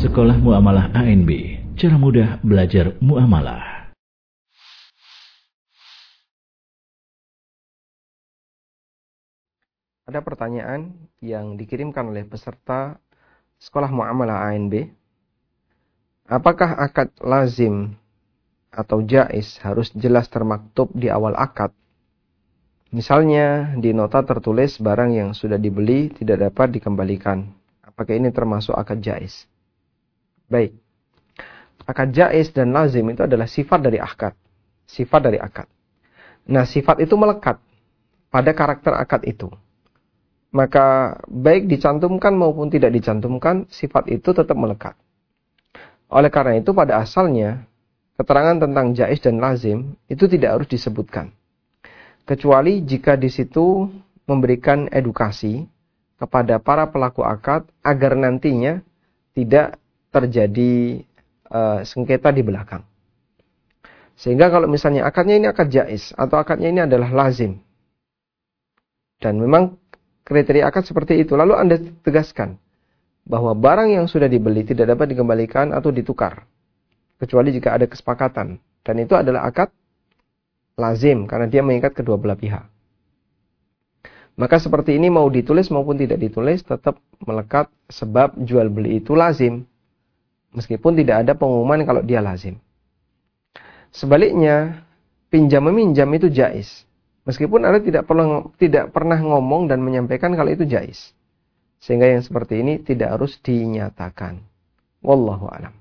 Sekolah Muamalah ANB, cara mudah belajar muamalah. Ada pertanyaan yang dikirimkan oleh peserta Sekolah Muamalah ANB. Apakah akad lazim atau jaiz harus jelas termaktub di awal akad? Misalnya di nota tertulis barang yang sudah dibeli tidak dapat dikembalikan. Apakah ini termasuk akad jaiz? Baik. Akad jaiz dan lazim itu adalah sifat dari akad. Sifat dari akad. Nah, sifat itu melekat pada karakter akad itu. Maka baik dicantumkan maupun tidak dicantumkan, sifat itu tetap melekat. Oleh karena itu pada asalnya, keterangan tentang jaiz dan lazim itu tidak harus disebutkan. Kecuali jika di situ memberikan edukasi kepada para pelaku akad agar nantinya tidak terjadi sengketa di belakang. Sehingga kalau misalnya akadnya ini akad jaiz atau akadnya ini adalah lazim, dan memang kriteria akad seperti itu, lalu Anda tegaskan bahwa barang yang sudah dibeli tidak dapat dikembalikan atau ditukar, kecuali jika ada kesepakatan. Dan itu adalah akad lazim, karena dia mengikat kedua belah pihak. Maka seperti ini mau ditulis maupun tidak ditulis, tetap melekat sebab jual beli itu lazim. Meskipun tidak ada pengumuman kalau dia lazim. Sebaliknya, pinjam meminjam itu jaiz. Meskipun Anda tidak pernah ngomong dan menyampaikan kalau itu jaiz. Sehingga yang seperti ini tidak harus dinyatakan. Wallahu a'lam.